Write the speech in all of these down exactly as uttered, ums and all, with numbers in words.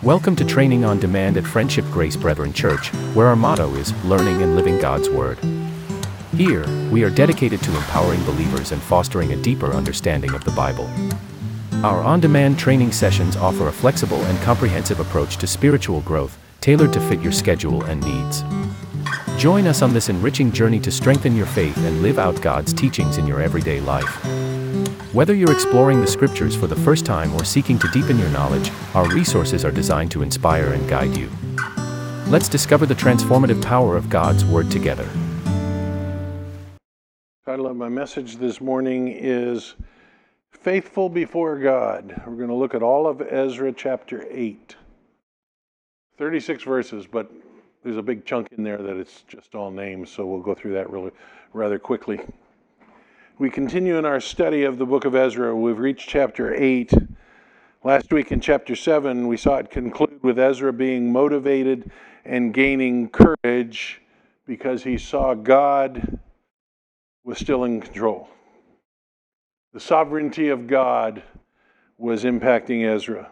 Welcome to Training on Demand at Friendship Grace Brethren Church, where our motto is learning and living God's Word. Here, we are dedicated to empowering believers and fostering a deeper understanding of the Bible. Our on-demand training sessions offer a flexible and comprehensive approach to spiritual growth, tailored to fit your schedule and needs. Join us on this enriching journey to strengthen your faith and live out God's teachings in your everyday life. Whether you're exploring the Scriptures for the first time or seeking to deepen your knowledge, our resources are designed to inspire and guide you. Let's discover the transformative power of God's Word together. The title of my message this morning is Faithful Before God. We're going to look at all of Ezra chapter eight. thirty-six verses, but there's a big chunk in there that it's just all names, so we'll go through that really rather quickly. We continue in our study of the book of Ezra. We've reached chapter eight. Last week in chapter seven, we saw it conclude with Ezra being motivated and gaining courage because he saw God was still in control. The sovereignty of God was impacting Ezra.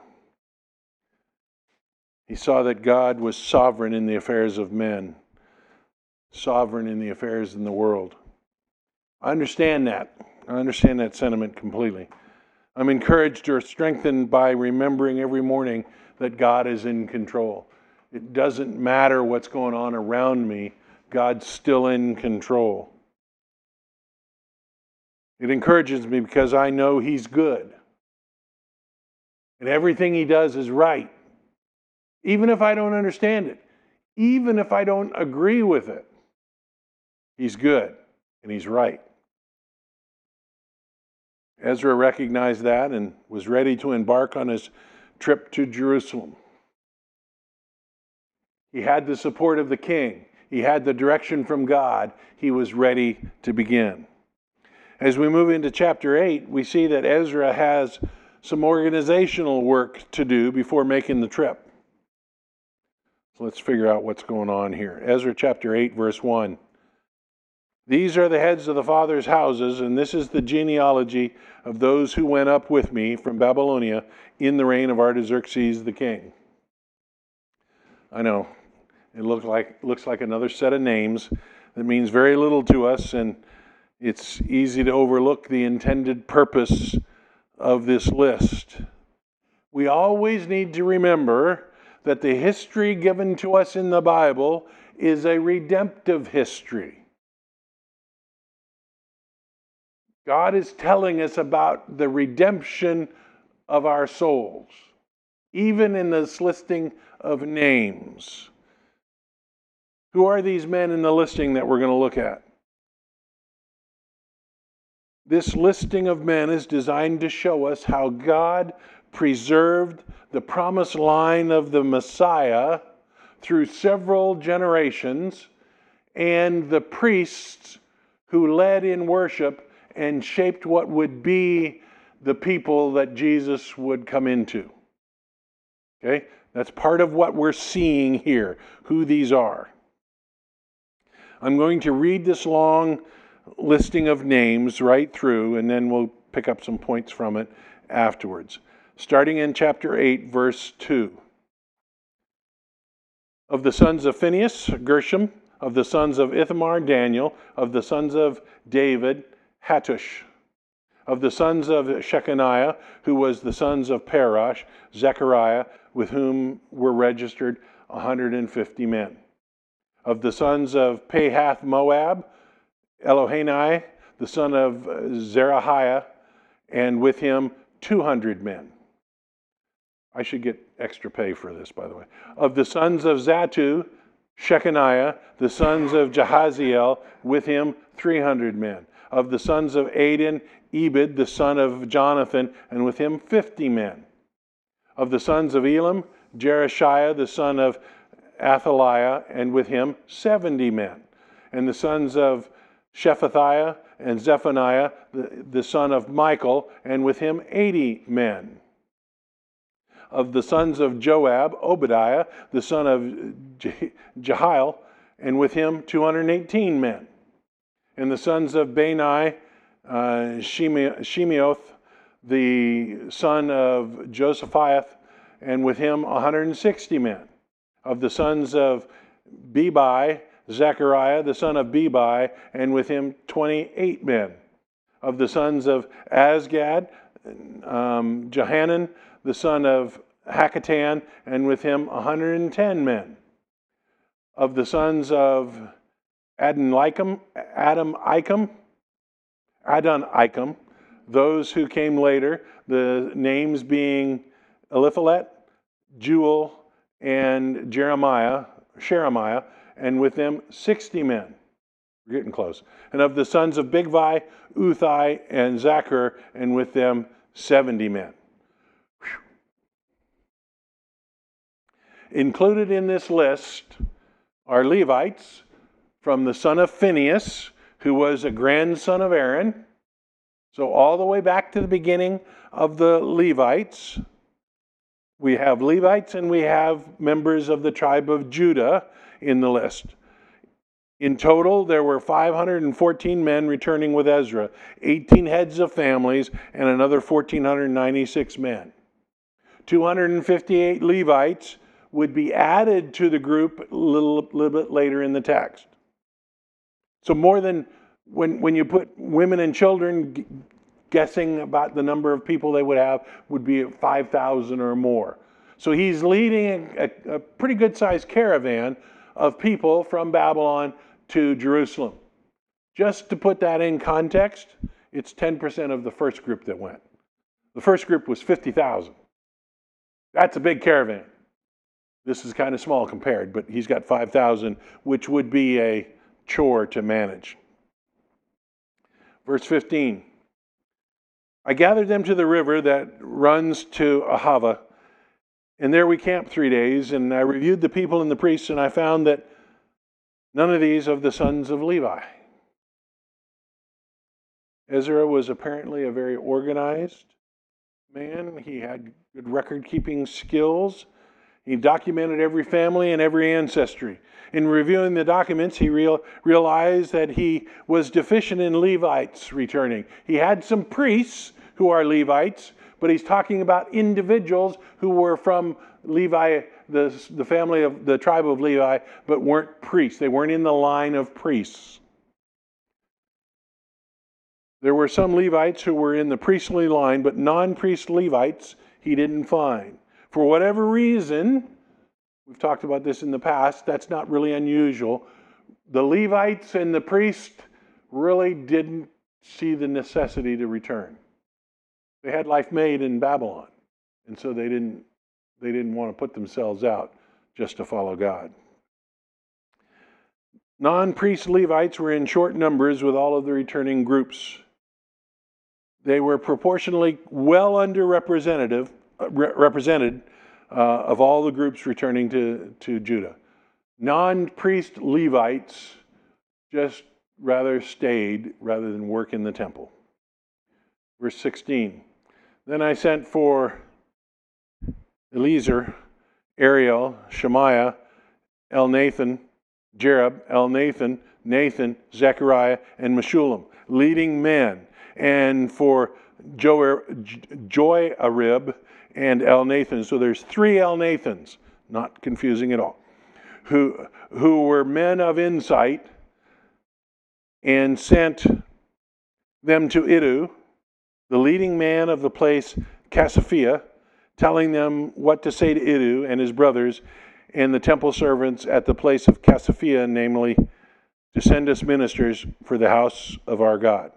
He saw that God was sovereign in the affairs of men, sovereign in the affairs in the world. I understand that. I understand that sentiment completely. I'm encouraged or strengthened by remembering every morning that God is in control. It doesn't matter what's going on around me, God's still in control. It encourages me because I know He's good. And everything He does is right. Even if I don't understand it, even if I don't agree with it, He's good and He's right. Ezra recognized that and was ready to embark on his trip to Jerusalem. He had the support of the king. He had the direction from God. He was ready to begin. As we move into chapter eight, we see that Ezra has some organizational work to do before making the trip. So let's figure out what's going on here. Ezra chapter eight, verse one. These are the heads of the fathers' houses, and this is the genealogy of those who went up with me from Babylonia in the reign of Artaxerxes the king. I know, it look like, looks like another set of names that means very little to us, and it's easy to overlook the intended purpose of this list. We always need to remember that the history given to us in the Bible is a redemptive history. God is telling us about the redemption of our souls, even in this listing of names. Who are these men in the listing that we're going to look at? This listing of men is designed to show us how God preserved the promised line of the Messiah through several generations, and the priests who led in worship and shaped what would be the people that Jesus would come into. Okay? That's part of what we're seeing here, who these are. I'm going to read this long listing of names right through, and then we'll pick up some points from it afterwards. Starting in chapter eight, verse two. Of the sons of Phinehas, Gershom. Of the sons of Ithamar, Daniel. Of the sons of David, Hattush. Of the sons of Shechaniah, who was the sons of Parash, Zechariah, with whom were registered one hundred fifty men. Of the sons of Pahath Moab, Elohenai, the son of Zerahiah, and with him two hundred men. I should get extra pay for this, by the way. Of the sons of Zatu, Shechaniah, the sons of Jahaziel, with him three hundred men. Of the sons of Adin, Ebed, the son of Jonathan, and with him fifty men. Of the sons of Elam, Jereshiah, the son of Athaliah, and with him seventy men. And the sons of Shephatiah and Zephaniah, the, the son of Michael, and with him eighty men. Of the sons of Joab, Obadiah, the son of Je- Jehiel, and with him two hundred eighteen men. And the sons of Bani, uh, Shime- Shimeoth, the son of Josaphiath, and with him one hundred sixty men. Of the sons of Bebai, Zechariah, the son of Bebai, and with him twenty-eight men. Of the sons of Azgad, um, Johanan, the son of Hakatan, and with him one hundred ten men. Of the sons of Adonikum, Adam Icam, Adon Icam, those who came later, the names being Eliphalet, Jewel, and Jeremiah, Sheremiah, and with them sixty men. We're getting close. And of the sons of Bigvai, Uthai, and Zachar, and with them seventy men. Whew. Included in this list are Levites from the son of Phinehas, who was a grandson of Aaron. So all the way back to the beginning of the Levites, we have Levites and we have members of the tribe of Judah in the list. In total, there were five hundred fourteen men returning with Ezra, eighteen heads of families, and another one thousand four hundred ninety-six men. two hundred fifty-eight Levites would be added to the group a little, little bit later in the text. So more than, when, when you put women and children, guessing about the number of people they would have would be five thousand or more. So he's leading a, a, a pretty good-sized caravan of people from Babylon to Jerusalem. Just to put that in context, it's ten percent of the first group that went. The first group was fifty thousand. That's a big caravan. This is kind of small compared, but he's got five thousand, which would be a chore to manage. Verse fifteen. I gathered them to the river that runs to Ahava, and there we camped three days, and I reviewed the people and the priests, and I found that none of these of the sons of Levi. Ezra was apparently a very organized man. He had good record-keeping skills. He documented every family and every ancestry. In reviewing the documents, he real, realized that he was deficient in Levites returning. He had some priests who are Levites, but he's talking about individuals who were from Levi, the, the family of the tribe of Levi, but weren't priests. They weren't in the line of priests. There were some Levites who were in the priestly line, but non-priest Levites he didn't find. For whatever reason, we've talked about this in the past, that's not really unusual. The Levites and the priests really didn't see the necessity to return. They had life made in Babylon, and so they didn't, they didn't want to put themselves out just to follow God. Non-priest Levites were in short numbers with all of the returning groups. They were proportionally well underrepresented represented uh, of all the groups returning to, to Judah. Non-priest Levites just rather stayed rather than work in the temple. Verse sixteen. Then I sent for Eliezer, Ariel, Shemaiah, Elnathan, Jerub, Elnathan, Nathan, Zechariah, and Meshullam, leading men, and for Joiarib and Elnathan. So there's three Elnathans, not confusing at all, who, who were men of insight, and sent them to Iddu, the leading man of the place Cassiphia, telling them what to say to Iddu and his brothers and the temple servants at the place of Cassiphia, namely, to send us ministers for the house of our God.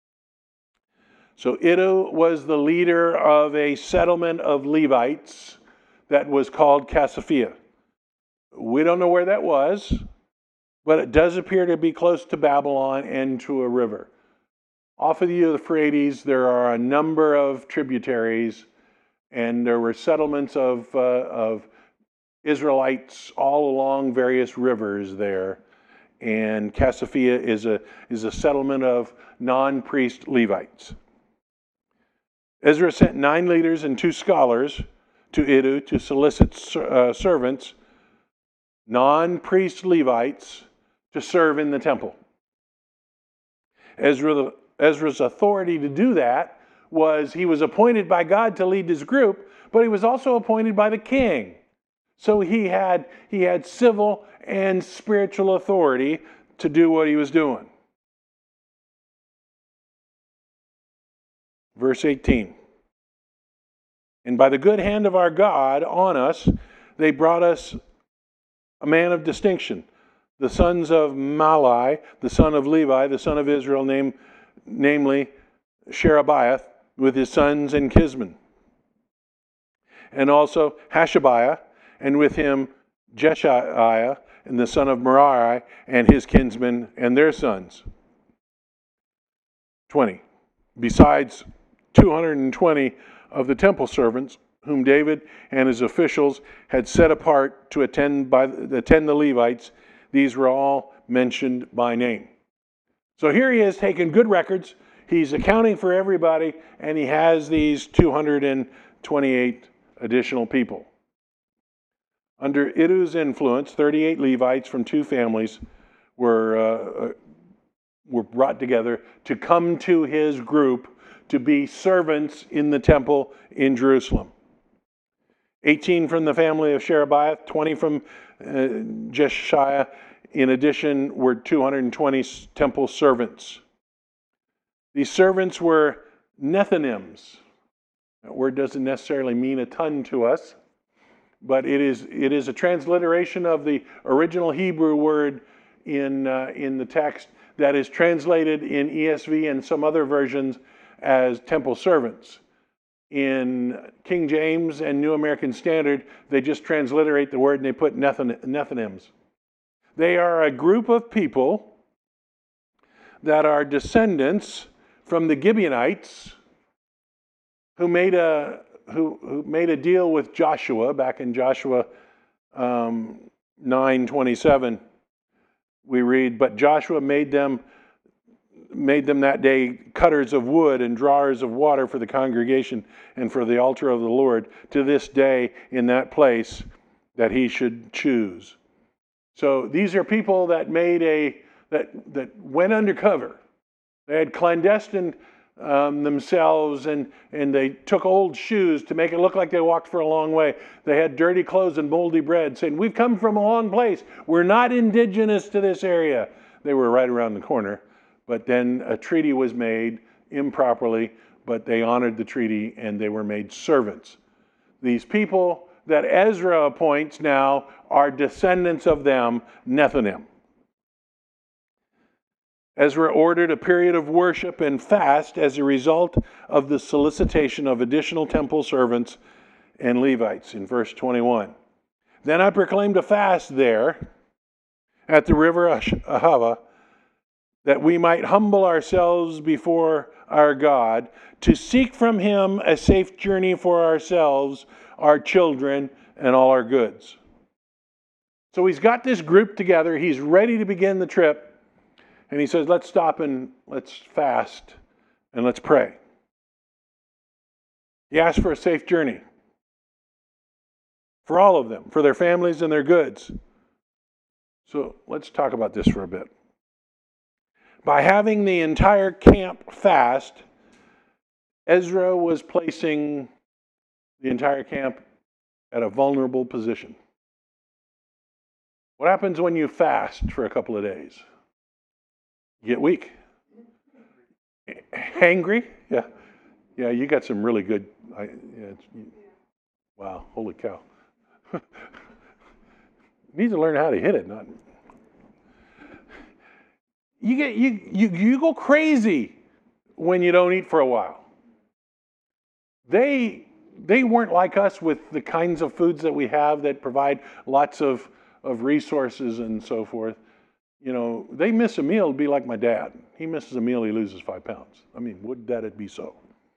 So Iddu was the leader of a settlement of Levites that was called Cassiphia. We don't know where that was, but it does appear to be close to Babylon and to a river. Off of the Euphrates, there are a number of tributaries, and there were settlements of, uh, of Israelites all along various rivers there. And Cassiphia is a, is a settlement of non-priest Levites. Ezra sent nine leaders and two scholars to Iddu to solicit uh, servants, non-priest Levites, to serve in the temple. Ezra, Ezra's authority to do that was he was appointed by God to lead this group, but he was also appointed by the king. So he had, he had civil and spiritual authority to do what he was doing. Verse eighteen. And by the good hand of our God on us, they brought us a man of distinction, the sons of Malai, the son of Levi, the son of Israel, named, namely Sherebiah, with his sons and kinsmen. And also Hashabiah, and with him Jeshiah, and the son of Merari, and his kinsmen and their sons. twenty. Besides two hundred twenty of the temple servants, whom David and his officials had set apart to attend by attend the Levites, these were all mentioned by name. So here he is taking good records. He's accounting for everybody, and he has these two hundred twenty-eight additional people. Under Iddo's influence, thirty-eight Levites from two families were, uh, were brought together to come to his group to be servants in the temple in Jerusalem. eighteen from the family of Sherebiah, twenty from uh, Jeshiah. In addition, were two hundred twenty temple servants. These servants were Nethinims. That word doesn't necessarily mean a ton to us, but it is it is a transliteration of the original Hebrew word in uh, in the text that is translated in E S V and some other versions as temple servants. In King James and New American Standard, they just transliterate the word and they put Nethinims. They are a group of people that are descendants from the Gibeonites who made a who, who made a deal with Joshua back in Joshua um, nine twenty-seven. We read, but Joshua made them made them that day cutters of wood and drawers of water for the congregation and for the altar of the Lord to this day in that place that he should choose. So these are people that made a that that went undercover. They had clandestine um, themselves, and and they took old shoes to make it look like they walked for a long way. They had dirty clothes and moldy bread, saying, "We've come from a long place. We're not indigenous to this area." They were right around the corner. But then a treaty was made improperly, but they honored the treaty and they were made servants. These people that Ezra appoints now are descendants of them, Nethinim. Ezra ordered a period of worship and fast as a result of the solicitation of additional temple servants and Levites in verse twenty-one. Then I proclaimed a fast there at the river Ahava, that we might humble ourselves before our God, to seek from him a safe journey for ourselves, our children, and all our goods. So he's got this group together. He's ready to begin the trip. And he says, let's stop and let's fast and let's pray. He asks for a safe journey for all of them, for their families and their goods. So let's talk about this for a bit. By having the entire camp fast, Ezra was placing the entire camp at a vulnerable position. What happens when you fast for a couple of days? You get weak. Hangry? Yeah. Yeah, you got some really good... I, yeah, it's, wow, holy cow. You need to learn how to hit it, not... You get you, you you go crazy when you don't eat for a while. They they weren't like us with the kinds of foods that we have that provide lots of, of resources and so forth. You know, they miss a meal, it'd be like my dad. He misses a meal, he loses five pounds. I mean, would that it be so?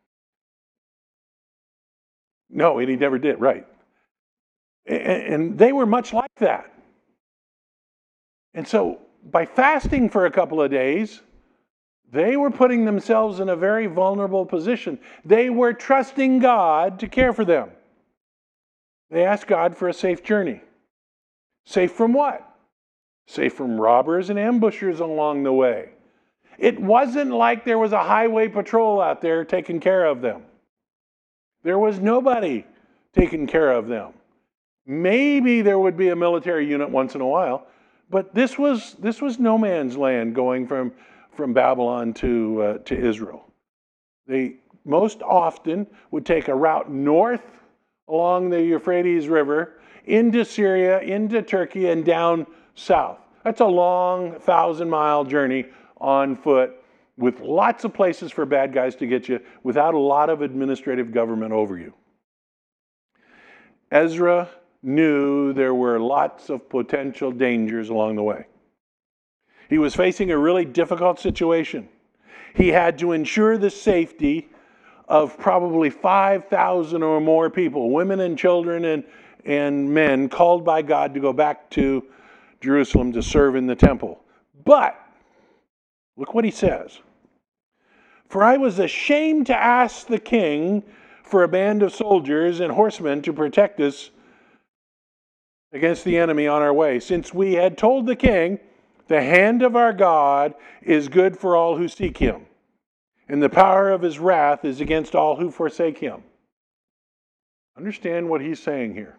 No, and he never did, right. And, and they were much like that. And so by fasting for a couple of days, they were putting themselves in a very vulnerable position. They were trusting God to care for them. They asked God for a safe journey. Safe from what? Safe from robbers and ambushers along the way. It wasn't like there was a highway patrol out there taking care of them. There was nobody taking care of them. Maybe there would be a military unit once in a while, but this was this was no man's land going from, from Babylon to, uh, to Israel. They most often would take a route north along the Euphrates River into Syria, into Turkey, and down south. That's a long thousand-mile journey on foot with lots of places for bad guys to get you without a lot of administrative government over you. Ezra knew there were lots of potential dangers along the way. He was facing a really difficult situation. He had to ensure the safety of probably five thousand or more people, women and children and, and men called by God to go back to Jerusalem to serve in the temple. But, look what he says. For I was ashamed to ask the king for a band of soldiers and horsemen to protect us against the enemy on our way, since we had told the king, the hand of our God is good for all who seek him, and the power of his wrath is against all who forsake him. Understand what he's saying here.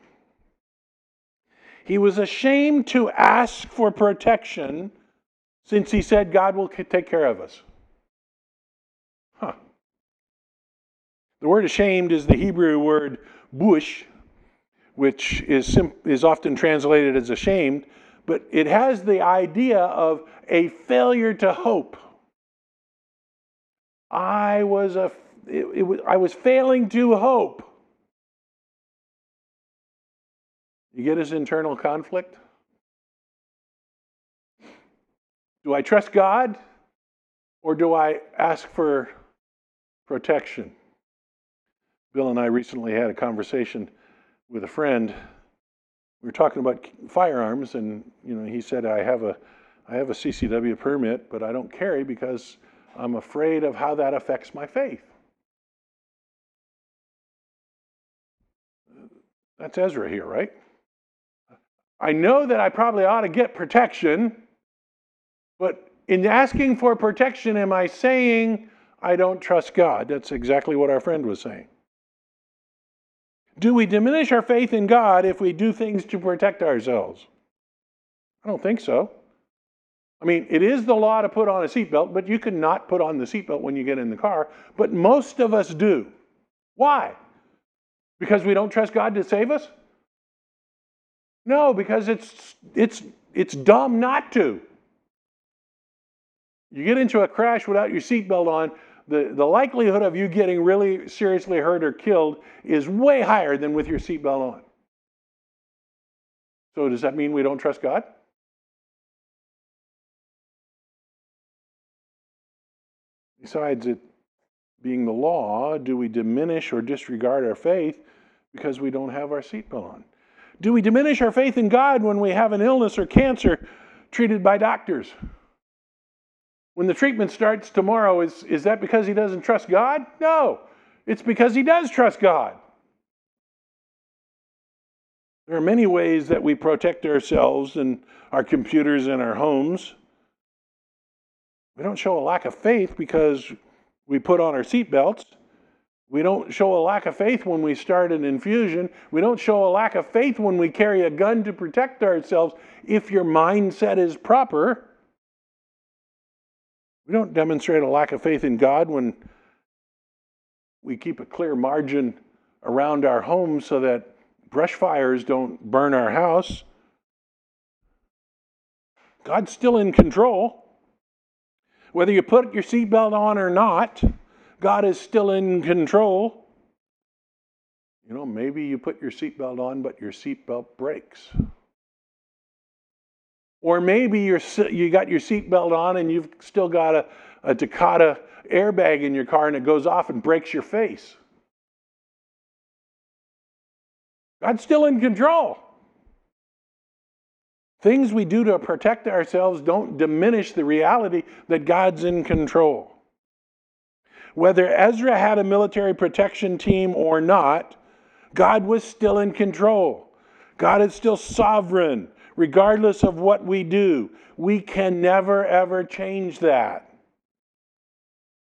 He was ashamed to ask for protection since he said God will take care of us. Huh. The word ashamed is the Hebrew word bush, which is, sim- is often translated as ashamed, but it has the idea of a failure to hope. I was a, it, it was, I was failing to hope. You get his internal conflict? Do I trust God, or do I ask for protection? Bill and I recently had a conversation with a friend. We were talking about firearms, and you know, he said, I have a I have a C C W permit, but I don't carry because I'm afraid of how that affects my faith. That's Ezra here, right? I know that I probably ought to get protection, but in asking for protection, am I saying I don't trust God? That's exactly what our friend was saying. Do we diminish our faith in God if we do things to protect ourselves? I don't think so. I mean, it is the law to put on a seatbelt, but you can not put on the seatbelt when you get in the car. But most of us do. Why? Because we don't trust God to save us? No, because it's it's it's dumb not to. You get into a crash without your seatbelt on, the, the likelihood of you getting really seriously hurt or killed is way higher than with your seatbelt on. So does that mean we don't trust God? Besides it being the law, do we diminish or disregard our faith because we don't have our seatbelt on? Do we diminish our faith in God when we have an illness or cancer treated by doctors? When the treatment starts tomorrow, is, is that because he doesn't trust God? No, it's because he does trust God. There are many ways that we protect ourselves and our computers and our homes. We don't show a lack of faith because we put on our seatbelts. We don't show a lack of faith when we start an infusion. We don't show a lack of faith when we carry a gun to protect ourselves if your mindset is proper. We don't demonstrate a lack of faith in God when we keep a clear margin around our home so that brush fires don't burn our house. God's still in control. Whether you put your seatbelt on or not, God is still in control. You know, maybe you put your seatbelt on, but your seatbelt breaks. Or maybe you're, you got your seatbelt on and you've still got a, a Takata airbag in your car and it goes off and breaks your face. God's still in control. Things we do to protect ourselves don't diminish the reality that God's in control. Whether Ezra had a military protection team or not, God was still in control. God is still sovereign, regardless of what we do. We can never, ever change that.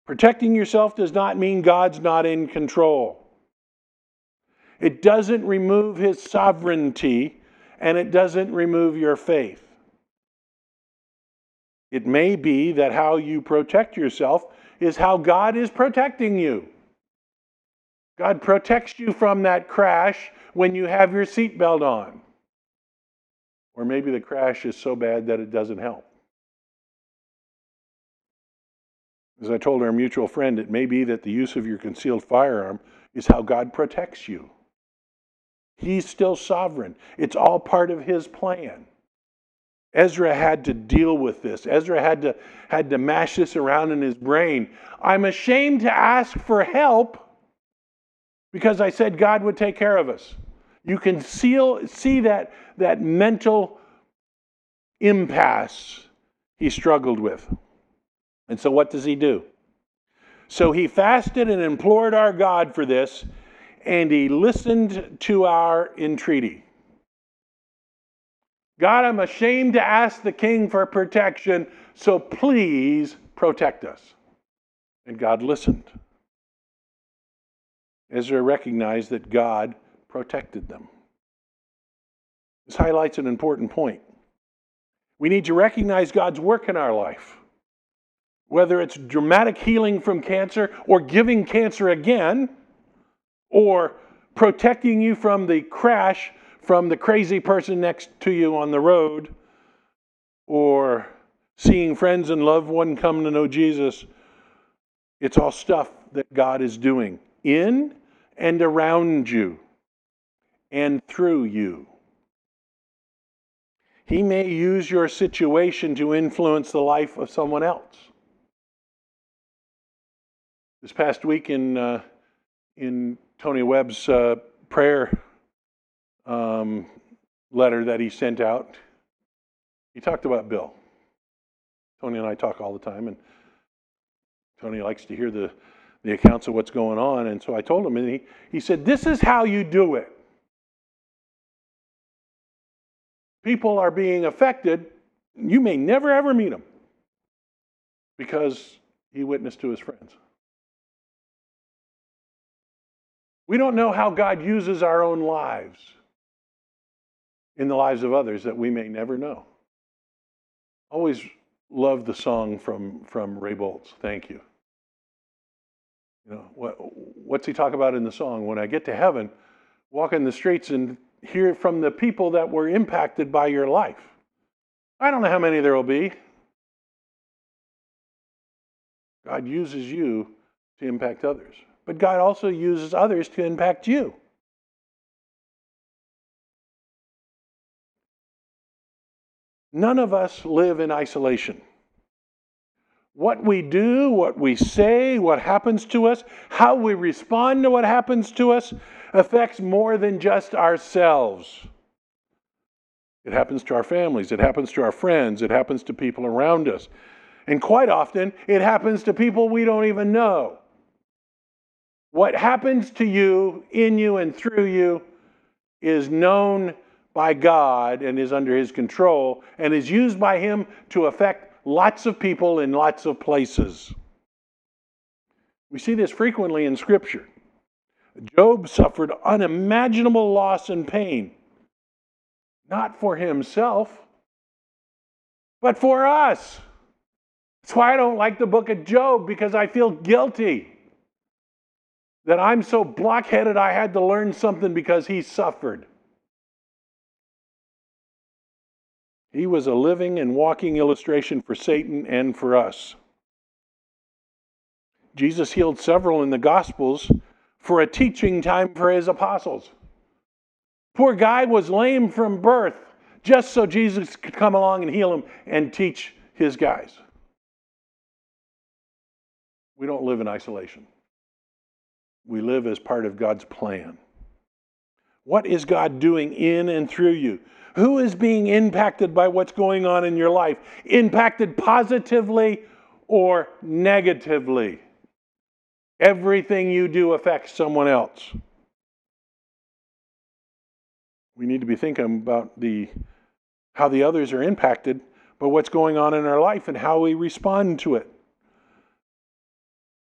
Protecting yourself does not mean God's not in control. It doesn't remove his sovereignty, and it doesn't remove your faith. It may be that how you protect yourself is how God is protecting you. God protects you from that crash when you have your seatbelt on. Or maybe the crash is so bad that it doesn't help. As I told our mutual friend, it may be that the use of your concealed firearm is how God protects you. He's still sovereign. It's all part of his plan. Ezra had to deal with this. Ezra had to, had to mash this around in his brain. I'm ashamed to ask for help because I said God would take care of us. You can seal, see that, that mental impasse he struggled with. And so what does he do? So he fasted and implored our God for this, and he listened to our entreaty. God, I'm ashamed to ask the king for protection, so please protect us. And God listened. Ezra recognized that God protected them. This highlights an important point. We need to recognize God's work in our life. Whether it's dramatic healing from cancer, or giving cancer again, or protecting you from the crash from the crazy person next to you on the road, or seeing friends and loved one come to know Jesus, it's all stuff that God is doing in and around you and through you. He may use your situation to influence the life of someone else. This past week in uh, in Tony Webb's uh, prayer um, letter that he sent out, he talked about Bill. Tony and I talk all the time, and Tony likes to hear the, the accounts of what's going on. And so I told him, and he, he said, this is how you do it. People are being affected. You may never ever meet them because he witnessed to his friends. We don't know how God uses our own lives in the lives of others that we may never know. Always love the song from, from Ray Boltz, Thank You. You know, what, what's he talk about in the song? When I get to heaven, walk in the streets and hear from the people that were impacted by your life. I don't know how many there will be. God uses you to impact others. But God also uses others to impact you. None of us live in isolation. What we do, what we say, what happens to us, how we respond to what happens to us affects more than just ourselves. It happens to our families, it happens to our friends, it happens to people around us. And quite often, it happens to people we don't even know. What happens to you, in you, and through you is known by God and is under his control and is used by him to affect lots of people in lots of places. We see this frequently in Scripture. Job suffered unimaginable loss and pain, not for himself, but for us. That's why I don't like the book of Job, because I feel guilty that I'm so blockheaded I had to learn something because he suffered. He was a living and walking illustration for Satan and for us. Jesus healed several in the Gospels for a teaching time for his apostles. Poor guy was lame from birth just so Jesus could come along and heal him and teach his guys. We don't live in isolation. We live as part of God's plan. What is God doing in and through you? Who is being impacted by what's going on in your life? Impacted positively or negatively? Everything you do affects someone else. We need to be thinking about the how the others are impacted by what's going on in our life and how we respond to it.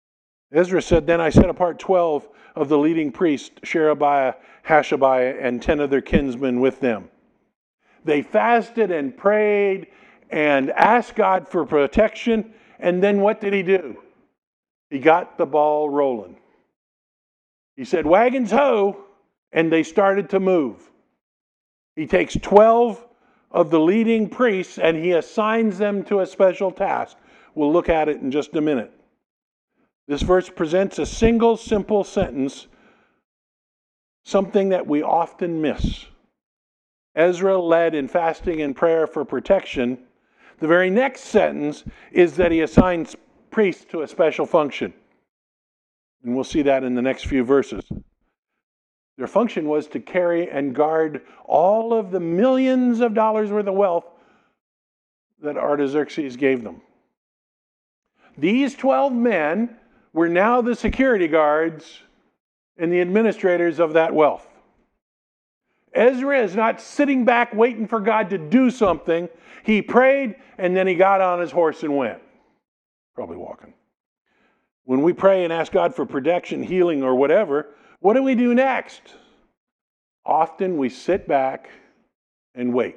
Ezra said, "Then I set apart twelve of the leading priests, Sherebiah, Hashabiah, and ten of their kinsmen with them. They fasted and prayed and asked God for protection. And then what did he do? He got the ball rolling. He said, 'Wagons ho!' And they started to move. He takes twelve of the leading priests and he assigns them to a special task. We'll look at it in just a minute. This verse presents a single simple sentence, something that we often miss. Ezra led in fasting and prayer for protection. The very next sentence is that he assigns priests to a special function. And we'll see that in the next few verses. Their function was to carry and guard all of the millions of dollars worth of wealth that Artaxerxes gave them. These twelve men were now the security guards and the administrators of that wealth. Ezra is not sitting back waiting for God to do something. He prayed and then he got on his horse and went. Probably walking. When we pray and ask God for protection, healing, or whatever, what do we do next? Often we sit back and wait.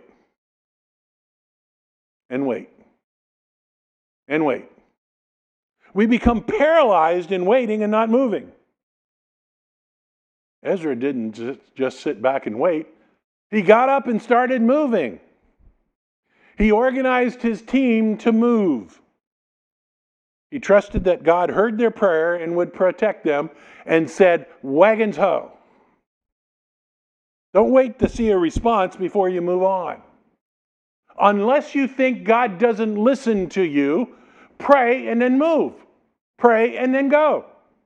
And wait. And wait. We become paralyzed in waiting and not moving. Ezra didn't just sit back and wait. He got up and started moving. He organized his team to move. He trusted that God heard their prayer and would protect them and said, "Wagons ho." Don't wait to see a response before you move on. Unless you think God doesn't listen to you, pray and then move. Pray and then go.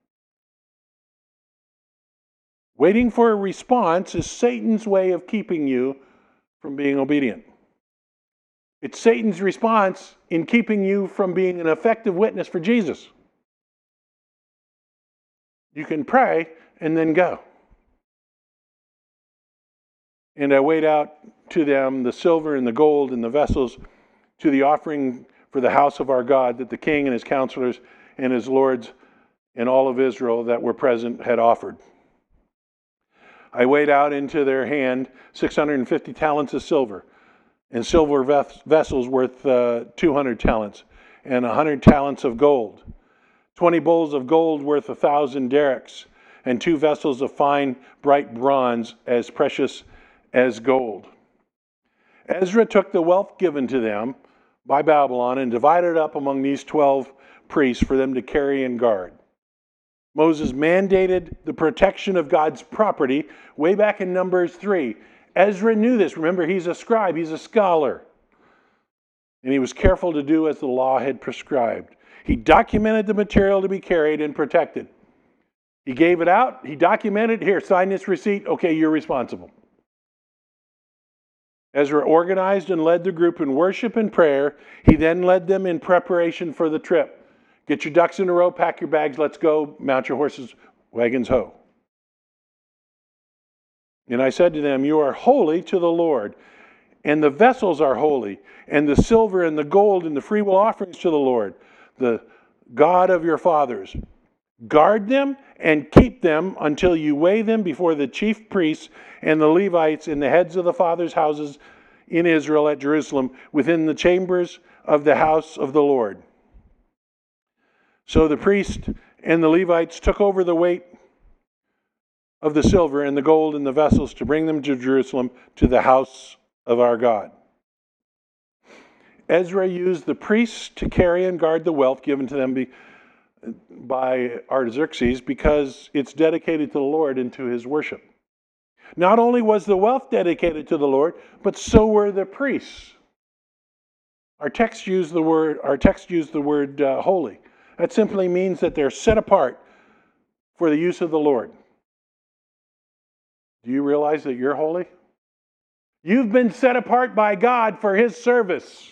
Waiting for a response is Satan's way of keeping you from being obedient. It's Satan's response in keeping you from being an effective witness for Jesus. You can pray and then go. And I weighed out to them the silver and the gold and the vessels to the offering for the house of our God that the king and his counselors and his lords and all of Israel that were present had offered. I weighed out into their hand six hundred fifty talents of silver, and silver vessels worth uh, two hundred talents, and one hundred talents of gold, twenty bowls of gold worth one thousand derricks, and two vessels of fine, bright bronze as precious as gold. Ezra took the wealth given to them by Babylon and divided it up among these twelve priests for them to carry and guard. Moses mandated the protection of God's property way back in Numbers three. Ezra knew this. Remember, he's a scribe, he's a scholar. And he was careful to do as the law had prescribed. He documented the material to be carried and protected. He gave it out, he documented, here, sign this receipt, okay, you're responsible. Ezra organized and led the group in worship and prayer. He then led them in preparation for the trip. Get your ducks in a row, pack your bags, let's go, mount your horses, wagons ho. And I said to them, "You are holy to the Lord, and the vessels are holy, and the silver and the gold and the freewill offerings to the Lord, the God of your fathers. Guard them and keep them until you weigh them before the chief priests and the Levites and the heads of the fathers' houses in Israel at Jerusalem, within the chambers of the house of the Lord." So the priest and the Levites took over the weight of the silver and the gold and the vessels to bring them to Jerusalem, to the house of our God. Ezra used the priests to carry and guard the wealth given to them by Artaxerxes because it's dedicated to the Lord and to his worship. Not only was the wealth dedicated to the Lord, but so were the priests. Our text used the word, our text used the word uh, holy. That simply means that they're set apart for the use of the Lord. Do you realize that you're holy? You've been set apart by God for his service.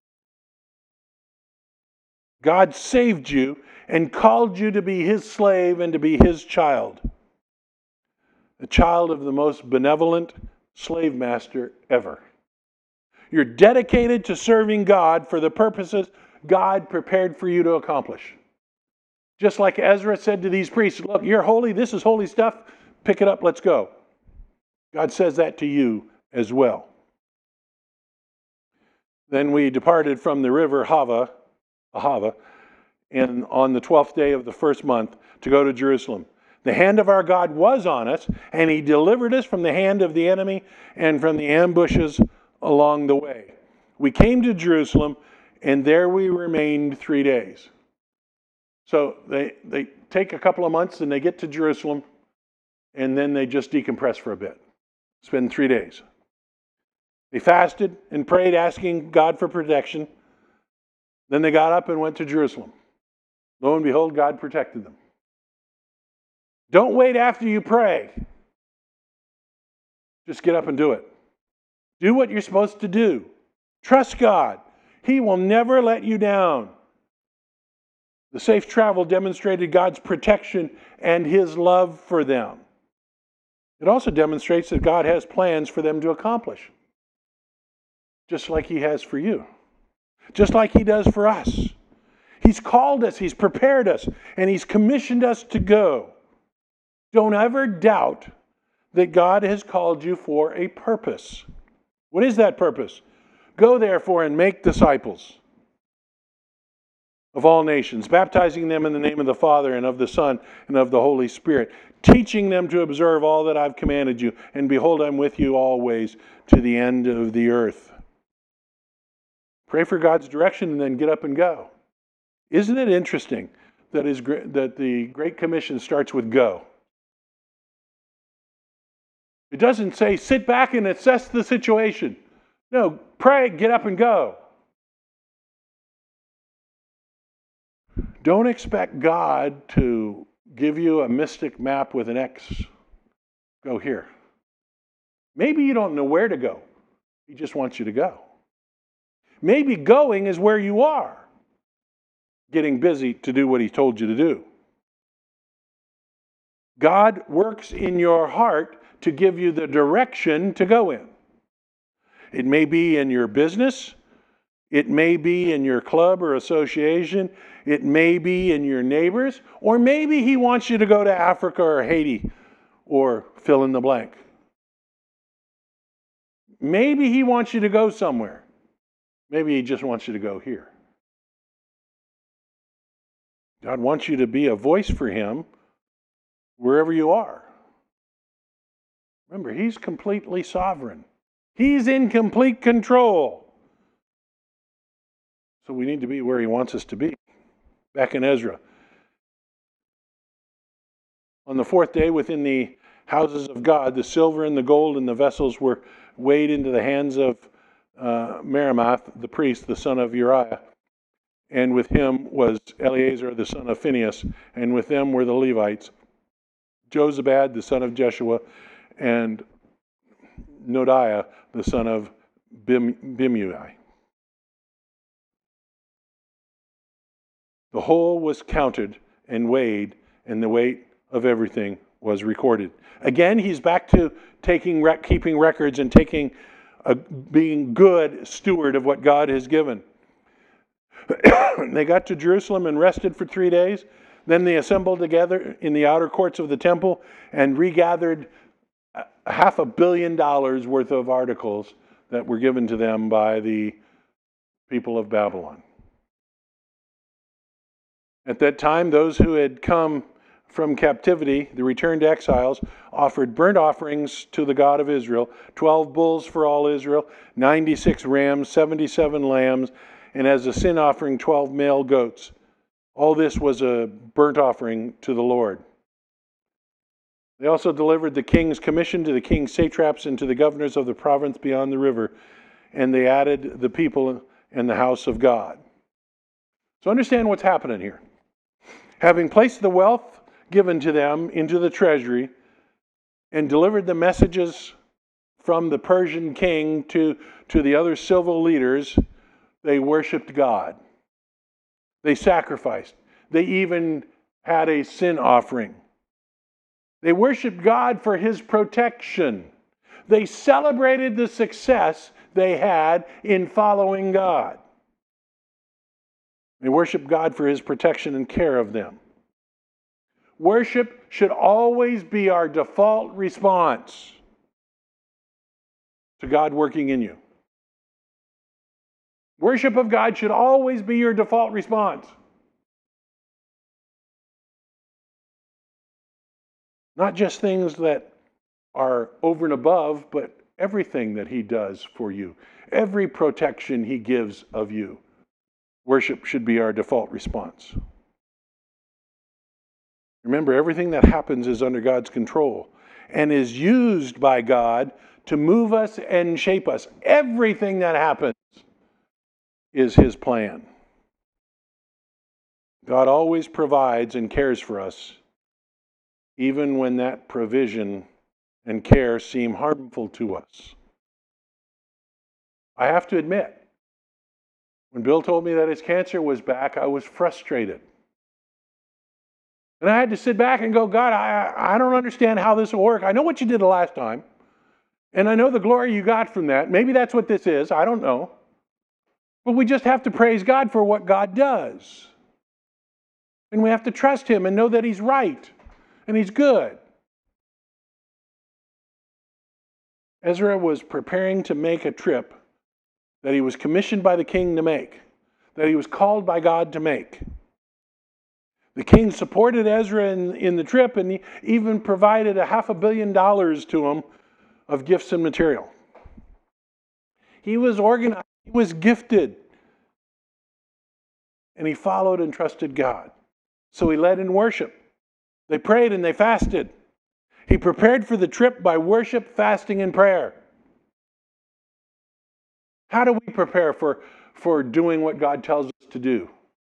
God saved you and called you to be his slave and to be his child. A child of the most benevolent slave master ever. You're dedicated to serving God for the purposes God prepared for you to accomplish. Just like Ezra said to these priests, look, you're holy, this is holy stuff, pick it up, let's go. God says that to you as well. Then we departed from the river Hava, Ahava, and on the twelfth day of the first month to go to Jerusalem. The hand of our God was on us, and he delivered us from the hand of the enemy and from the ambushes along the way. We came to Jerusalem, and there we remained three days. So they, they take a couple of months, and they get to Jerusalem, and then they just decompress for a bit. Spend three days. They fasted and prayed, asking God for protection. Then they got up and went to Jerusalem. Lo and behold, God protected them. Don't wait after you pray. Just get up and do it. Do what you're supposed to do. Trust God. He will never let you down. The safe travel demonstrated God's protection and his love for them. It also demonstrates that God has plans for them to accomplish. Just like he has for you. Just like he does for us. He's called us, he's prepared us, and he's commissioned us to go. Don't ever doubt that God has called you for a purpose. What is that purpose? Go therefore and make disciples of all nations, baptizing them in the name of the Father and of the Son and of the Holy Spirit, teaching them to observe all that I've commanded you, and behold, I'm with you always to the end of the earth. Pray for God's direction and then get up and go. Isn't it interesting that, is, that the Great Commission starts with go? It doesn't say sit back and assess the situation. No, pray, get up and go. Don't expect God to give you a mystic map with an X. Go here. Maybe you don't know where to go. He just wants you to go. Maybe going is where you are, getting busy to do what he told you to do. God works in your heart to give you the direction to go in. It may be in your business. It may be in your club or association. It may be in your neighbors. Or maybe he wants you to go to Africa or Haiti or fill in the blank. Maybe he wants you to go somewhere. Maybe he just wants you to go here. God wants you to be a voice for him wherever you are. Remember, he's completely sovereign. He's in complete control. So we need to be where he wants us to be. Back in Ezra. On the fourth day, within the houses of God, the silver and the gold and the vessels were weighed into the hands of uh, Merimoth, the priest, the son of Uriah. And with him was Eleazar, the son of Phinehas, and with them were the Levites, Jozabad, the son of Jeshua, and Nodiah, the son of Bim, Bimmui. The whole was counted and weighed, and the weight of everything was recorded. Again, he's back to taking, keeping records and taking, a, being good steward of what God has given. They got to Jerusalem and rested for three days. Then they assembled together in the outer courts of the temple and regathered half a billion dollars worth of articles that were given to them by the people of Babylon. At that time, those who had come from captivity, the returned exiles, offered burnt offerings to the God of Israel, twelve bulls for all Israel, ninety-six rams, seventy-seven lambs, and as a sin offering, twelve male goats. All this was a burnt offering to the Lord. They also delivered the king's commission to the king's satraps and to the governors of the province beyond the river, and they added the people and the house of God. So understand what's happening here. Having placed the wealth given to them into the treasury and delivered the messages from the Persian king to, to the other civil leaders, they worshiped God. They sacrificed. They even had a sin offering. They worshiped God for his protection. They celebrated the success they had in following God. They worshiped God for his protection and care of them. Worship should always be our default response to God working in you. Worship of God should always be your default response. Not just things that are over and above, but everything that He does for you. Every protection He gives of you. Worship should be our default response. Remember, everything that happens is under God's control and is used by God to move us and shape us. Everything that happens is His plan. God always provides and cares for us, even when that provision and care seem harmful to us. I have to admit, when Bill told me that his cancer was back, I was frustrated. And I had to sit back and go, God, I, I don't understand how this will work. I know what you did the last time. And I know the glory you got from that. Maybe that's what this is. I don't know. But we just have to praise God for what God does. And we have to trust Him and know that He's right and He's good. Ezra was preparing to make a trip that he was commissioned by the king to make, that he was called by God to make. The king supported Ezra in, in the trip, and he even provided a half a billion dollars to him of gifts and material. He was organized, he was gifted, and he followed and trusted God. So he led in worship. They prayed and they fasted. He prepared for the trip by worship, fasting, and prayer. How do we prepare for, for doing what God tells us to do?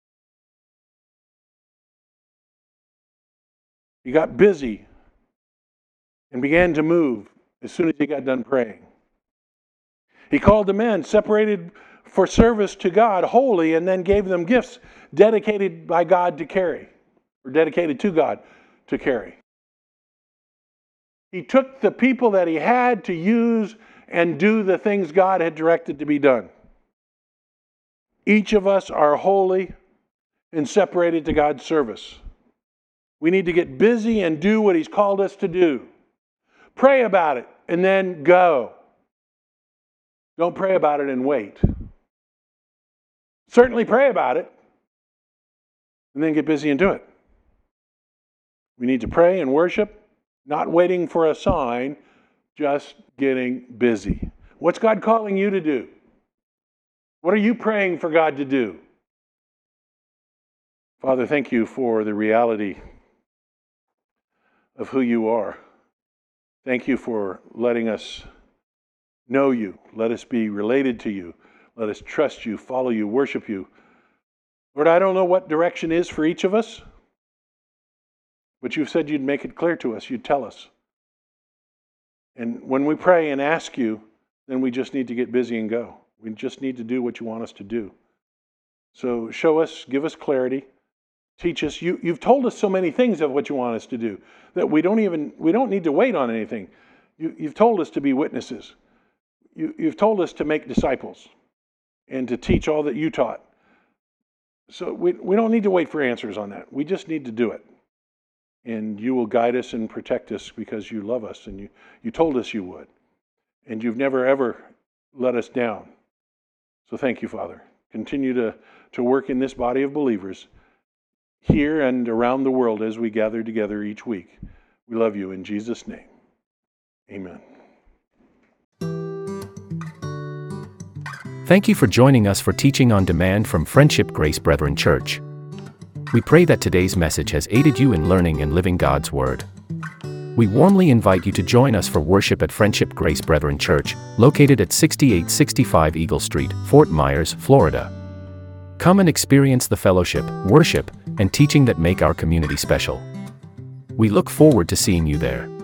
He got busy and began to move as soon as he got done praying. He called the men separated for service to God, holy, and then gave them gifts dedicated by God to carry, or dedicated to God to carry. He took the people that he had to use and do the things God had directed to be done. Each of us are holy and separated to God's service. We need to get busy and do what He's called us to do. Pray about it and then go. Don't pray about it and wait. Certainly pray about it and then get busy and do it. We need to pray and worship, not waiting for a sign, just getting busy. What's God calling you to do? What are you praying for God to do? Father, thank you for the reality of who you are. Thank you for letting us know you. Let us be related to you. Let us trust you, follow you, worship you. Lord, I don't know what direction is for each of us, but you've said you'd make it clear to us. You'd tell us. And when we pray and ask you, then we just need to get busy and go. We just need to do what you want us to do. So show us, give us clarity, teach us. You, you've told us so many things of what you want us to do that we don't even, we don't need to wait on anything. You, you've told us to be witnesses. You, you've told us to make disciples and to teach all that you taught. So we, we don't need to wait for answers on that. We just need to do it. And you will guide us and protect us because you love us and you, you told us you would. And you've never, ever let us down. So thank you, Father. Continue to, to work in this body of believers here and around the world as we gather together each week. We love you in Jesus' name. Amen. Thank you for joining us for Teaching on Demand from Friendship Grace Brethren Church. We pray that today's message has aided you in learning and living God's Word. We warmly invite you to join us for worship at Friendship Grace Brethren Church, located at sixty-eight sixty-five Eagle Street, Fort Myers, Florida. Come and experience the fellowship, worship, and teaching that make our community special. We look forward to seeing you there.